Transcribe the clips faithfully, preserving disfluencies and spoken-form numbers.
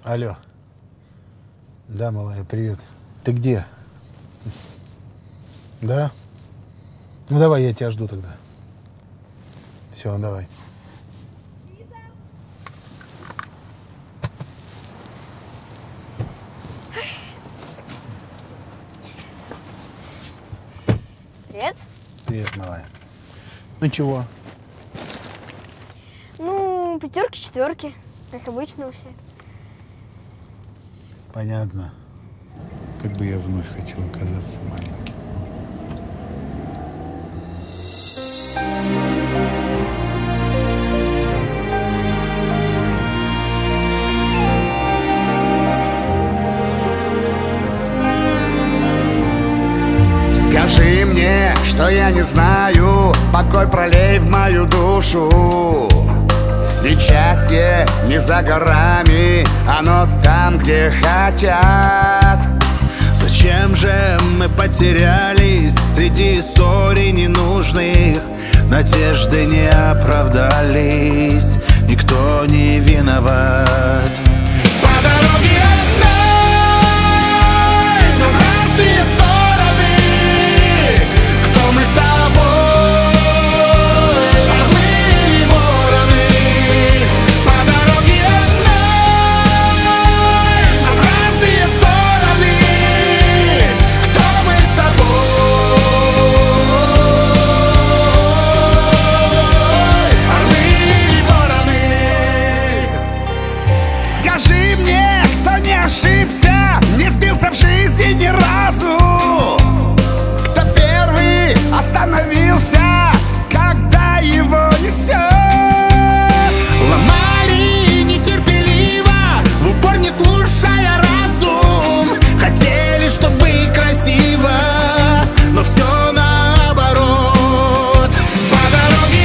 Алло. Да, малая, привет. Ты где? Да? Ну давай, я тебя жду тогда. Все, давай. Привет. Привет, малая. Ну чего? Ну, пятерки, четверки. Как обычно вообще. Понятно. Как бы я вновь хотел оказаться маленьким. Скажи мне, что я не знаю, покой пролей в мою душу. Ведь счастье не за горами, оно там, где хотят. Зачем же мы потерялись среди историй ненужных? Надежды не оправдались, никто не виноват. По дороге одной, но в разные стороны. Кто мы с тобой, орлы или вороны? По дороге одной, но в разные стороны. Кто мы с тобой, орлы или вороны? Скажи мне, кто не ошибся, не сбился в жизни ни разу, кто первый остановился, когда его несет. Ломали нетерпеливо, в упор не слушая разум. Хотели, чтобы красиво, но все наоборот. По дороге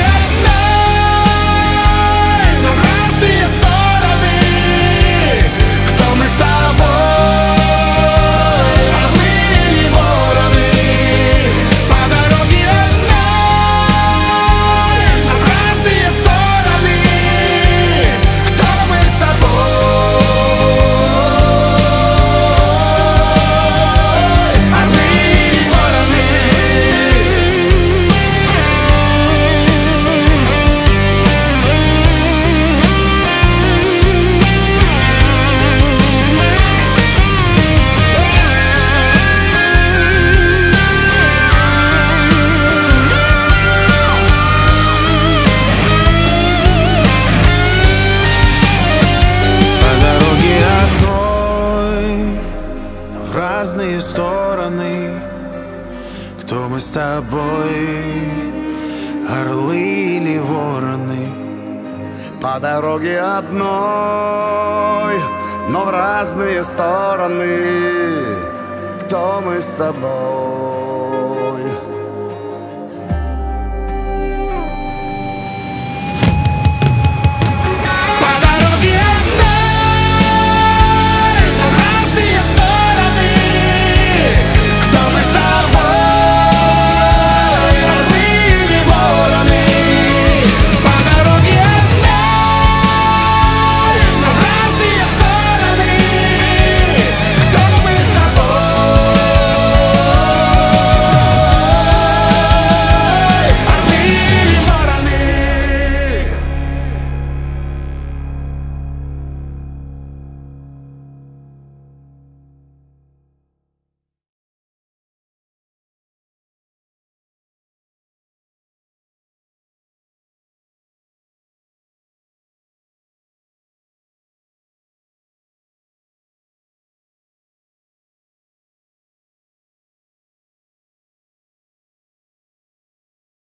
одной, но в разные стороны. Кто мы с тобой, орлы или вороны? По дороге одной, но в разные стороны. Кто мы с тобой, орлы или вороны? По дороге одной, но в разные стороны. Кто мы с тобой, орлы или вороны? По дороге одной, но в разные стороны. Кто мы с тобой?